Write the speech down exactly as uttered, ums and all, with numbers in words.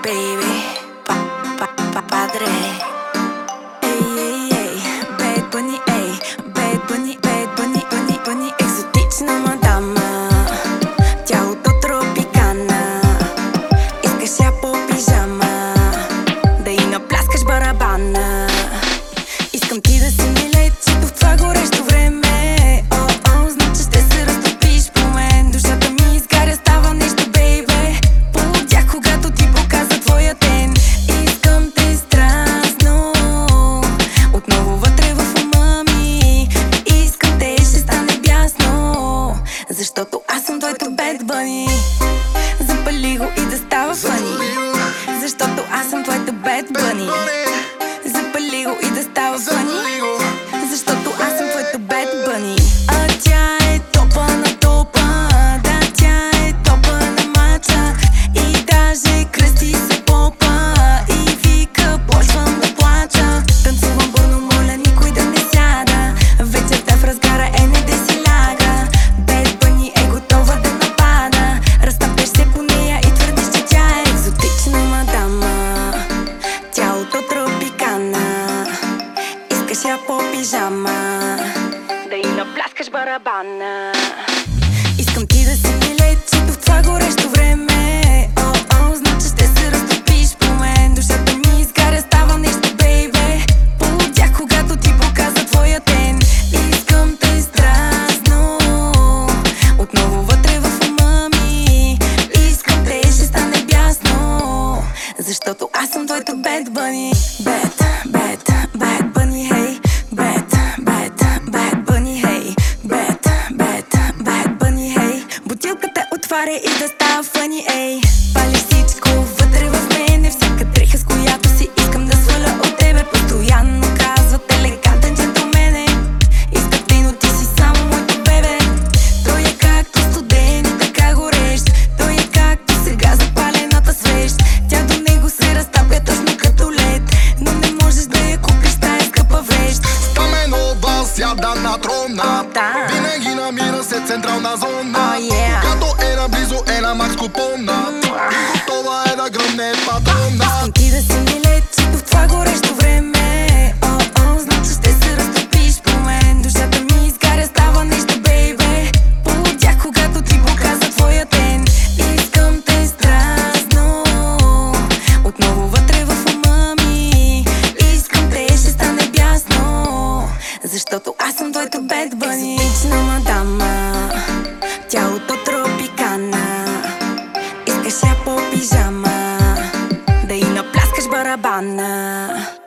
baby. Pa, pa, pa, padre. Ey, ey, ey, Bad Bunny, ey. Bad Bunny, Bad Bunny, Bunny, Bunny. Екзотична мадама, тялото тропикана. Искаш я по пижама, да и напляскаш барабана. Искам ти да си ми лечето в това горещо време. О, о, значи ще се разтопиш по мен. Душата ми изгаря, става нещо, бейбе. Полудях, когато ти показа твоя ден. Искам те страстно, отново вътре в ума ми. Искам те, ще стане бясно, защото аз съм твоето Bad Bunny. Запали го и да става фъни, защото аз съм твоето Bad Bunny. Запали го и да става фъни, защото аз съм твоето Bad Bunny. А тя е топа на топа, да, тя е топа на мача. И даже кръсти се попа и вика, почвам да плача. Танцувам бурно, моля никой да не сяда. Вечерта в разгара е, не да си ляга. Bad Bunny е готова да напада. Разтапеш се по нея и твърдиш, че тя е екзотична мадама, тялото тропикана. Искаш я по пижама, да и напляскаш барабана. Искам ти да си ми лечето в това горещо време. О, о, значи ще се разтопиш по мен. Душата ми изгаря, става нещо, бейбе. Полудях, когато ти показа твоя ден. Искам те страстно, отново вътре в ума ми. Искам те, ще стане бясно, защото аз съм твоето Bad Bunny. Bad, bad, Bad Bunny, hey. Bad, bad, Bad Bunny, hey. Bad, bad, Bad Bunny, hey. Бутилката отваря и да става фъни, ей. Пали всичко вътре в мене, всяка дреха, с която си искам да сваля от тебе. Постоянно казват елегантен джентлмен е. Искат те, но ти си само моето бебе. Той е както студен и така горещ. Той е както сега запалената свещ. Тя до него се разтапя точно като лед, но не можеш да я купиш тая скъпа вещ. Стаменова сяда на трона, Да. винаги намира се централна зона. Oh, yeah. Когато е наблизо е на макс купона и готова е да гръмне патрона. Искам ти да си ми лечето в това горещо време. О, о, значи ще се разтопиш по мен. Душата ми изгаря, става нещо, бейбе. Полудях, когато ти показа твоя ден. Искам те страстно, отново вътре в ума ми. Искам те, ще стане бясно, защото аз съм твоето Bad Bunny. Екзотична мадама, тялото тропикана. Искаш я по пижама, да и напляскаш барабана.